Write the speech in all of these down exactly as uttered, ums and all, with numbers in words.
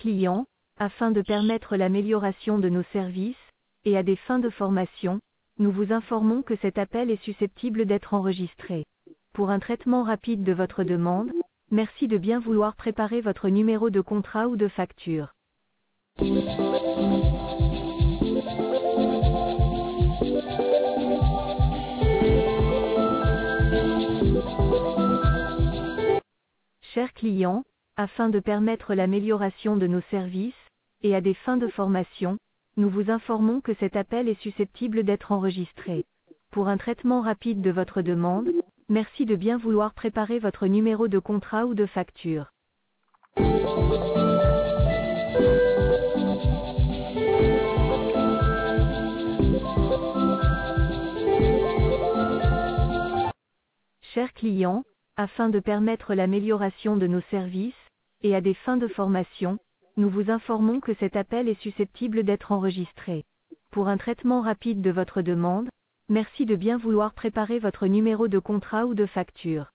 client, afin de permettre l'amélioration de nos services, et à des fins de formation, nous vous informons que cet appel est susceptible d'être enregistré. Pour un traitement rapide de votre demande, merci de bien vouloir préparer votre numéro de contrat ou de facture. Chers clients, afin de permettre l'amélioration de nos services, et à des fins de formation, nous vous informons que cet appel est susceptible d'être enregistré. Pour un traitement rapide de votre demande, merci de bien vouloir préparer votre numéro de contrat ou de facture. Chers clients, afin de permettre l'amélioration de nos services, et à des fins de formation, nous vous informons que cet appel est susceptible d'être enregistré. Pour un traitement rapide de votre demande, merci de bien vouloir préparer votre numéro de contrat ou de facture.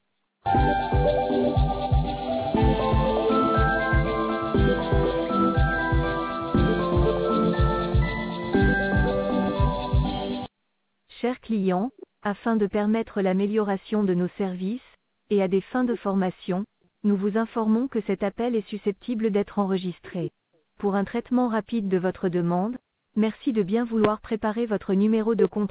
Chers clients, afin de permettre l'amélioration de nos services, et à des fins de formation, nous vous informons que cet appel est susceptible d'être enregistré. Pour un traitement rapide de votre demande, merci de bien vouloir préparer votre numéro de contrat.